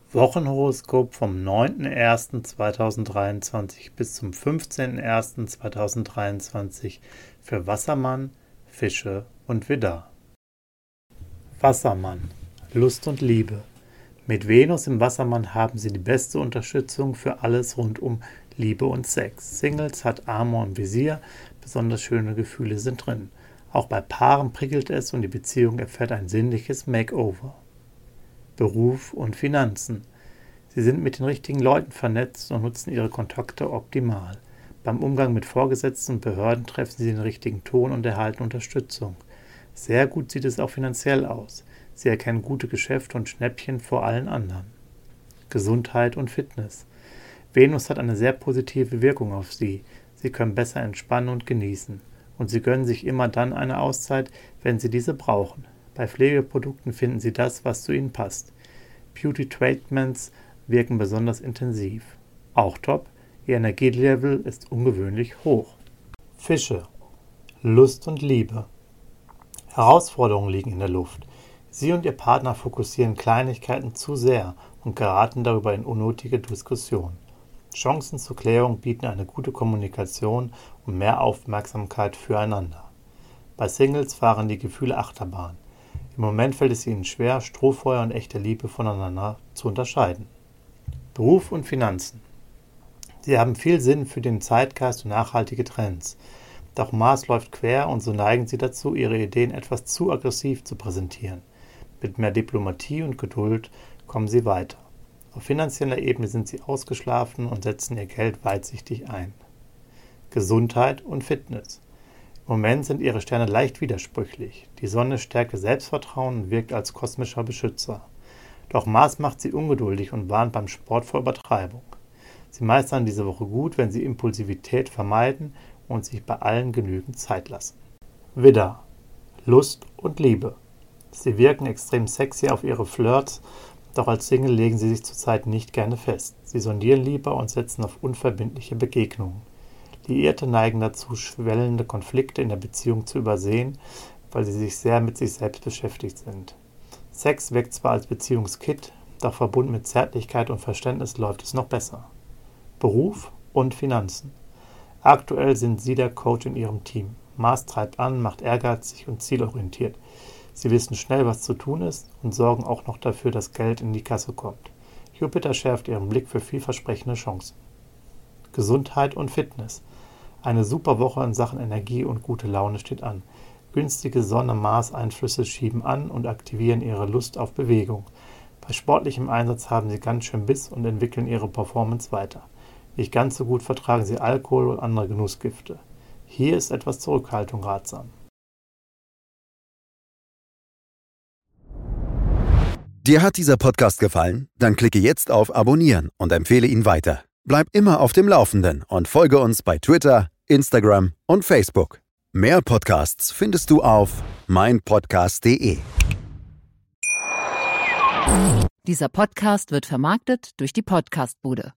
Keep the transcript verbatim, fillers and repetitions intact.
Wochenhoroskop vom neunten ersten zweitausenddreiundzwanzig bis zum fünfzehnten ersten zweitausenddreiundzwanzig für Wassermann, Fische und Widder. Wassermann, Lust und Liebe. Mit Venus im Wassermann haben Sie die beste Unterstützung für alles rund um Liebe und Sex. Singles hat Amor im Visier, besonders schöne Gefühle sind drin. Auch bei Paaren prickelt es und die Beziehung erfährt ein sinnliches Makeover. Beruf und Finanzen. Sie sind mit den richtigen Leuten vernetzt und nutzen ihre Kontakte optimal. Beim Umgang mit Vorgesetzten und Behörden treffen Sie den richtigen Ton und erhalten Unterstützung. Sehr gut sieht es auch finanziell aus. Sie erkennen gute Geschäfte und Schnäppchen vor allen anderen. Gesundheit und Fitness. Venus hat eine sehr positive Wirkung auf Sie. Sie können besser entspannen und genießen. Und Sie gönnen sich immer dann eine Auszeit, wenn Sie diese brauchen. Bei Pflegeprodukten finden Sie das, was zu Ihnen passt. Beauty-Treatments wirken besonders intensiv. Auch top, Ihr Energielevel ist ungewöhnlich hoch. Fische. Lust und Liebe. Herausforderungen liegen in der Luft. Sie und Ihr Partner fokussieren Kleinigkeiten zu sehr und geraten darüber in unnötige Diskussionen. Chancen zur Klärung bieten eine gute Kommunikation und mehr Aufmerksamkeit füreinander. Bei Singles fahren die Gefühle Achterbahn. Im Moment fällt es ihnen schwer, Strohfeuer und echte Liebe voneinander zu unterscheiden. Beruf und Finanzen. Sie haben viel Sinn für den Zeitgeist und nachhaltige Trends. Doch Mars läuft quer und so neigen sie dazu, ihre Ideen etwas zu aggressiv zu präsentieren. Mit mehr Diplomatie und Geduld kommen sie weiter. Auf finanzieller Ebene sind sie ausgeschlafen und setzen ihr Geld weitsichtig ein. Gesundheit und Fitness. Im Moment sind ihre Sterne leicht widersprüchlich. Die Sonne stärkt ihr Selbstvertrauen und wirkt als kosmischer Beschützer. Doch Mars macht sie ungeduldig und warnt beim Sport vor Übertreibung. Sie meistern diese Woche gut, wenn sie Impulsivität vermeiden und sich bei allen genügend Zeit lassen. Widder. Lust und Liebe. Sie wirken extrem sexy auf ihre Flirts, doch als Single legen sie sich zurzeit nicht gerne fest. Sie sondieren lieber und setzen auf unverbindliche Begegnungen. Liierte neigen dazu, schwellende Konflikte in der Beziehung zu übersehen, weil sie sich sehr mit sich selbst beschäftigt sind. Sex wirkt zwar als Beziehungskit, doch verbunden mit Zärtlichkeit und Verständnis läuft es noch besser. Beruf und Finanzen. Aktuell sind Sie der Coach in Ihrem Team. Mars treibt an, macht ehrgeizig und zielorientiert. Sie wissen schnell, was zu tun ist und sorgen auch noch dafür, dass Geld in die Kasse kommt. Jupiter schärft Ihren Blick für vielversprechende Chancen. Gesundheit und Fitness. Eine super Woche in Sachen Energie und gute Laune steht an. Günstige Sonne-Mars-Einflüsse schieben an und aktivieren Ihre Lust auf Bewegung. Bei sportlichem Einsatz haben Sie ganz schön Biss und entwickeln Ihre Performance weiter. Nicht ganz so gut vertragen Sie Alkohol und andere Genussgifte. Hier ist etwas Zurückhaltung ratsam. Dir hat dieser Podcast gefallen? Dann klicke jetzt auf Abonnieren und empfehle ihn weiter. Bleib immer auf dem Laufenden und folge uns bei Twitter, Instagram und Facebook. Mehr Podcasts findest du auf meinpodcast punkt de. Dieser Podcast wird vermarktet durch die Podcastbude.